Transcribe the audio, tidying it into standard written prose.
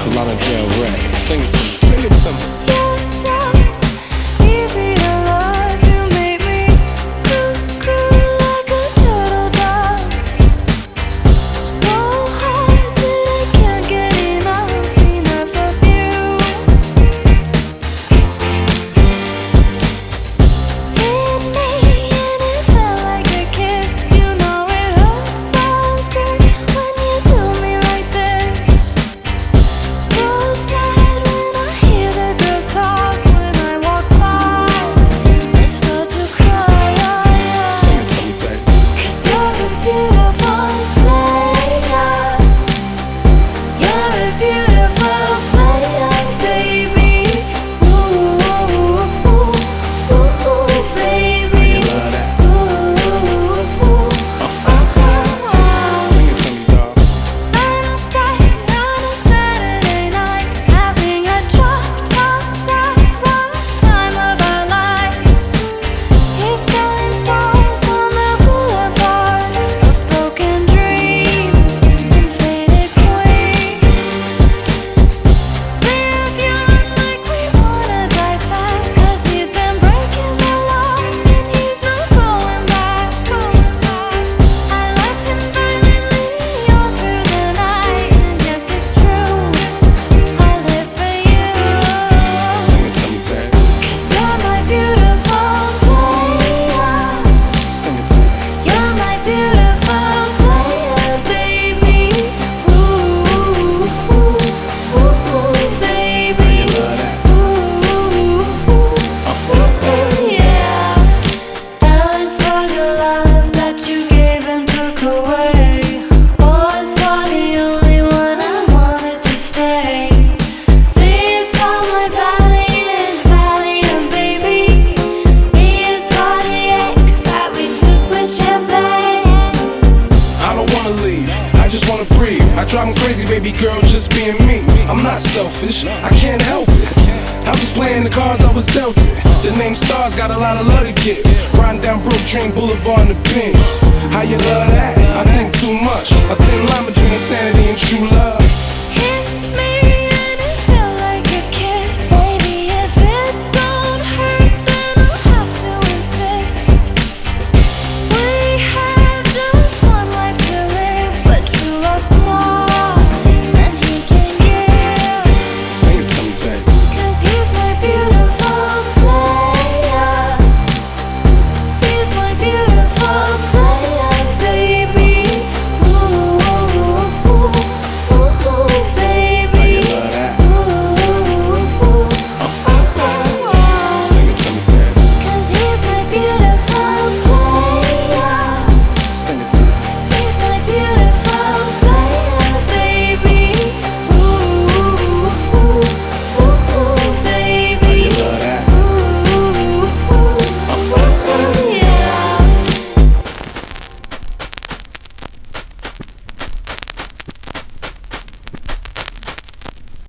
Lana Del Rey. Sing it to me, sing it to me. You're so easy to love. You make me cuckoo like a turtle does. So hard that I can't get enough of you. Hit me and it felt like a kiss. You know it hurt so good when you do me like this. So sad when I hear the girls talk. When I walk by, I start to cry. Sing it to me, baby. 'Cause you're a beautiful player. You're a beautiful player, baby. Ooh, ooh, ooh, ooh, baby. You love that. Ooh, Sing it to me, dog. Sunset on a Saturday night, having a top rock time of our lives. He's selling songs on the boulevard of broken dreams and faded queens. Live young like we wanna die fast, 'cause he's been breaking the law and he's not going back. I love him violently all through the night, and yes, it's true, I live for you. Sing it to me, baby. 'Cause you're my beautiful player. Sing it to me. You're my beautiful player, baby. Ooh, baby. You love that. Yeah. As for the love that you gave and took away, was for the only one I wanted to stay. This for my valiant baby. Here's for the ex that we took with champagne. I don't wanna leave, I just wanna breathe. I drive me crazy, baby girl, just being me. I'm not selfish, I can't help it. I was just playing the cards I was dealt it. The name Stars got a lot of love to give. Riding down Brook Dream Boulevard in the Benz. How you love that? I think too much. A thin line between insanity and true love.